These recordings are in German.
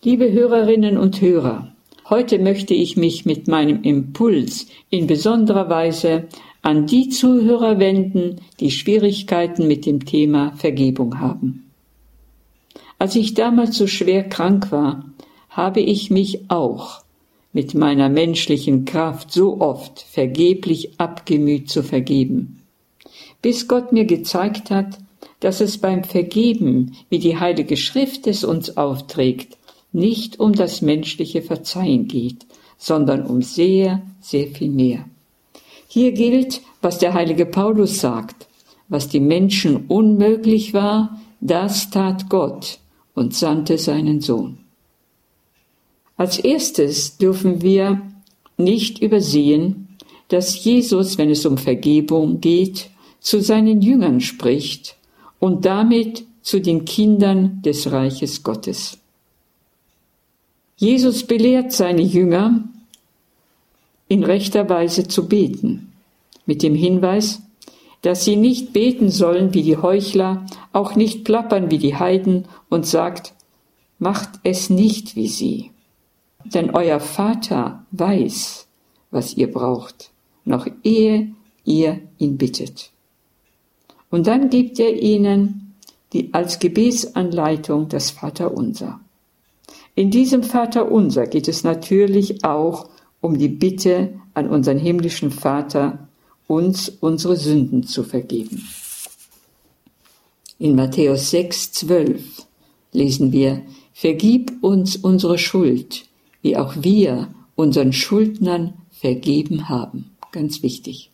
Liebe Hörerinnen und Hörer, heute möchte ich mich mit meinem Impuls in besonderer Weise an die Zuhörer wenden, die Schwierigkeiten mit dem Thema Vergebung haben. Als ich damals so schwer krank war, habe ich mich auch mit meiner menschlichen Kraft so oft vergeblich abgemüht zu vergeben, bis Gott mir gezeigt hat, dass es beim Vergeben, wie die Heilige Schrift es uns aufträgt, nicht um das menschliche Verzeihen geht, sondern um sehr, sehr viel mehr. Hier gilt, was der heilige Paulus sagt: Was die Menschen unmöglich war, das tat Gott und sandte seinen Sohn. Als erstes dürfen wir nicht übersehen, dass Jesus, wenn es um Vergebung geht, zu seinen Jüngern spricht und damit zu den Kindern des Reiches Gottes. Jesus belehrt seine Jünger, in rechter Weise zu beten, mit dem Hinweis, dass sie nicht beten sollen wie die Heuchler, auch nicht plappern wie die Heiden, und sagt: Macht es nicht wie sie, denn euer Vater weiß, was ihr braucht, noch ehe ihr ihn bittet. Und dann gibt er ihnen als Gebetsanleitung das Vaterunser. In diesem Vaterunser geht es natürlich auch um die Bitte an unseren himmlischen Vater, uns unsere Sünden zu vergeben. In Matthäus 6,12 lesen wir: Vergib uns unsere Schuld, wie auch wir unseren Schuldnern vergeben haben. Ganz wichtig.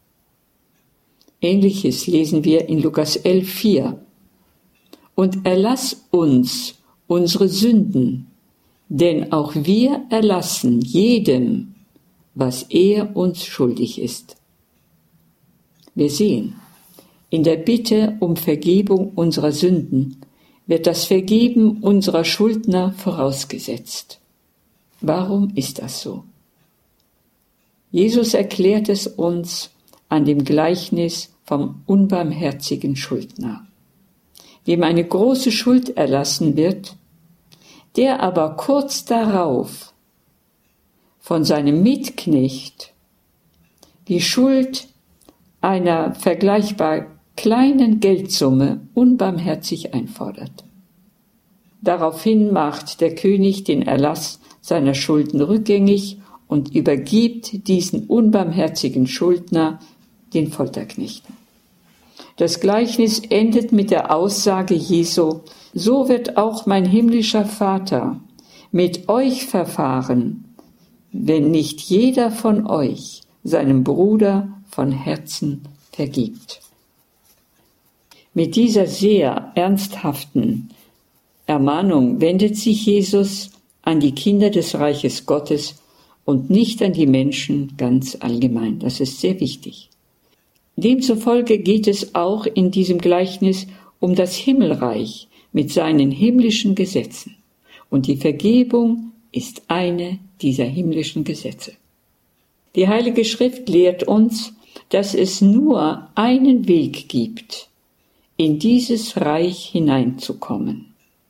Ähnliches lesen wir in Lukas 11,4. Und erlass uns unsere Sünden, denn auch wir erlassen jedem, was er uns schuldig ist. Wir sehen, in der Bitte um Vergebung unserer Sünden wird das Vergeben unserer Schuldner vorausgesetzt. Warum ist das so? Jesus erklärt es uns an dem Gleichnis vom unbarmherzigen Schuldner, dem eine große Schuld erlassen wird, der aber kurz darauf von seinem Mitknecht die Schuld einer vergleichbar kleinen Geldsumme unbarmherzig einfordert. Daraufhin macht der König den Erlass seiner Schulden rückgängig und übergibt diesen unbarmherzigen Schuldner den Folterknechten. Das Gleichnis endet mit der Aussage Jesu: So wird auch mein himmlischer Vater mit euch verfahren, wenn nicht jeder von euch seinem Bruder von Herzen vergibt. Mit dieser sehr ernsthaften Ermahnung wendet sich Jesus an die Kinder des Reiches Gottes und nicht an die Menschen ganz allgemein. Das ist sehr wichtig. Demzufolge geht es auch in diesem Gleichnis um das Himmelreich mit seinen himmlischen Gesetzen. Und die Vergebung ist eine dieser himmlischen Gesetze. Die Heilige Schrift lehrt uns, dass es nur einen Weg gibt, in dieses Reich hineinzukommen.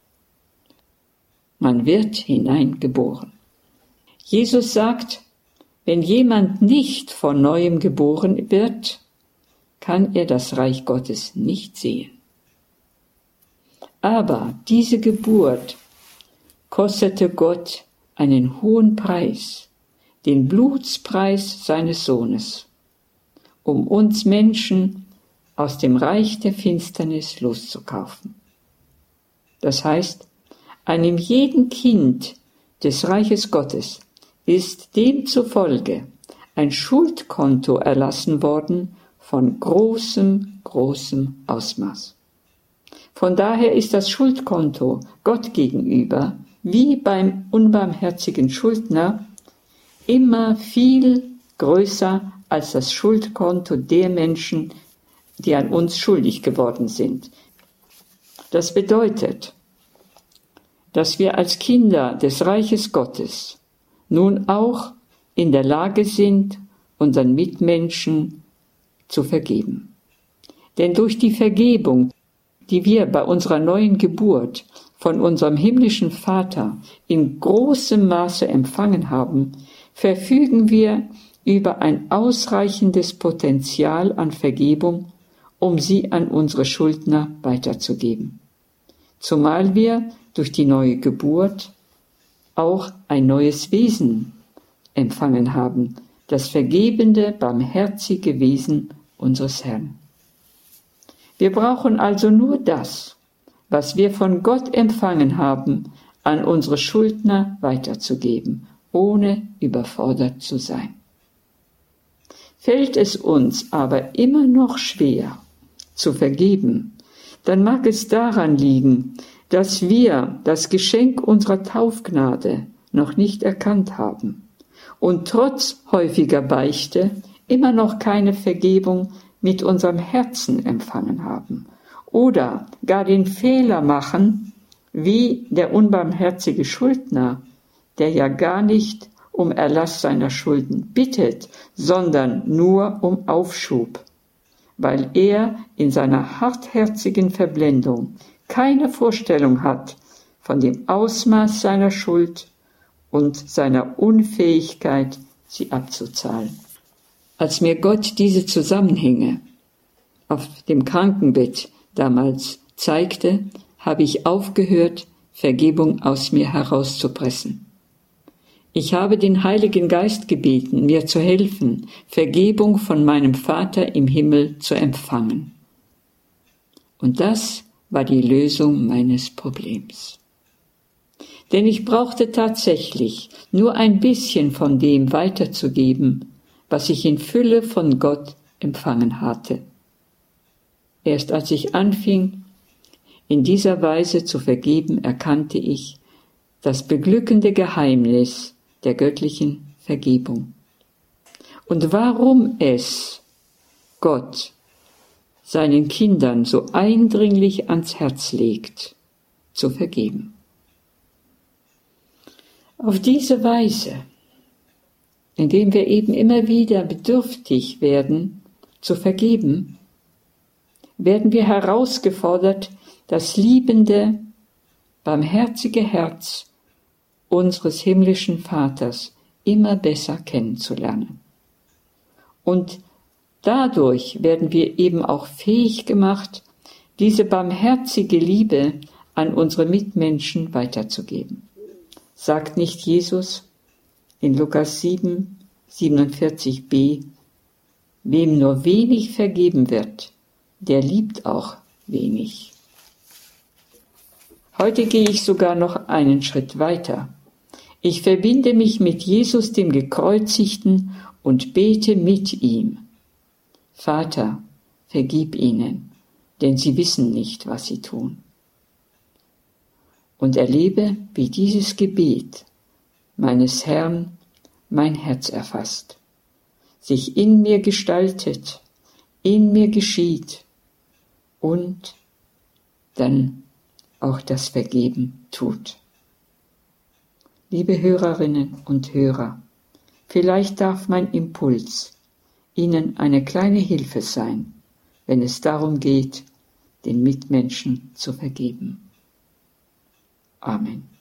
Man wird hineingeboren. Jesus sagt, wenn jemand nicht von Neuem geboren wird, kann er das Reich Gottes nicht sehen. Aber diese Geburt kostete Gott einen hohen Preis, den Blutspreis seines Sohnes, um uns Menschen aus dem Reich der Finsternis loszukaufen. Das heißt, einem jeden Kind des Reiches Gottes ist demzufolge ein Schuldkonto erlassen worden von großem, großem Ausmaß. Von daher ist das Schuldkonto Gott gegenüber, wie beim unbarmherzigen Schuldner, immer viel größer als das Schuldkonto der Menschen, die an uns schuldig geworden sind. Das bedeutet, dass wir als Kinder des Reiches Gottes nun auch in der Lage sind, unseren Mitmenschen zu vergeben. Denn durch die Vergebung, die wir bei unserer neuen Geburt von unserem himmlischen Vater in großem Maße empfangen haben, verfügen wir über ein ausreichendes Potenzial an Vergebung, um sie an unsere Schuldner weiterzugeben. Zumal wir durch die neue Geburt auch ein neues Wesen empfangen haben, das vergebende, barmherzige Wesen unseres Herrn. Wir brauchen also nur das, was wir von Gott empfangen haben, an unsere Schuldner weiterzugeben, ohne überfordert zu sein. Fällt es uns aber immer noch schwer, zu vergeben, dann mag es daran liegen, dass wir das Geschenk unserer Taufgnade noch nicht erkannt haben und trotz häufiger Beichte immer noch keine Vergebung mit unserem Herzen empfangen haben oder gar den Fehler machen, wie der unbarmherzige Schuldner, der ja gar nicht um Erlass seiner Schulden bittet, sondern nur um Aufschub, weil er in seiner hartherzigen Verblendung keine Vorstellung hat von dem Ausmaß seiner Schuld und seiner Unfähigkeit, sie abzuzahlen. Als mir Gott diese Zusammenhänge auf dem Krankenbett damals zeigte, habe ich aufgehört, Vergebung aus mir herauszupressen. Ich habe den Heiligen Geist gebeten, mir zu helfen, Vergebung von meinem Vater im Himmel zu empfangen. Und das war die Lösung meines Problems. Denn ich brauchte tatsächlich nur ein bisschen von dem weiterzugeben, was ich in Fülle von Gott empfangen hatte. Erst als ich anfing, in dieser Weise zu vergeben, erkannte ich das beglückende Geheimnis der göttlichen Vergebung. Und warum es Gott seinen Kindern so eindringlich ans Herz legt, zu vergeben. Auf diese Weise, indem wir eben immer wieder bedürftig werden, zu vergeben, werden wir herausgefordert, das liebende, barmherzige Herz unseres himmlischen Vaters immer besser kennenzulernen. Und dadurch werden wir eben auch fähig gemacht, diese barmherzige Liebe an unsere Mitmenschen weiterzugeben. Sagt nicht Jesus in Lukas 7, 47b, wem nur wenig vergeben wird, der liebt auch wenig. Heute gehe ich sogar noch einen Schritt weiter. Ich verbinde mich mit Jesus, dem Gekreuzigten, und bete mit ihm. Vater, vergib ihnen, denn sie wissen nicht, was sie tun. Und erlebe, wie dieses Gebet meines Herrn mein Herz erfasst, sich in mir gestaltet, in mir geschieht und dann auch das Vergeben tut. Liebe Hörerinnen und Hörer, vielleicht darf mein Impuls Ihnen eine kleine Hilfe sein, wenn es darum geht, den Mitmenschen zu vergeben. Amen.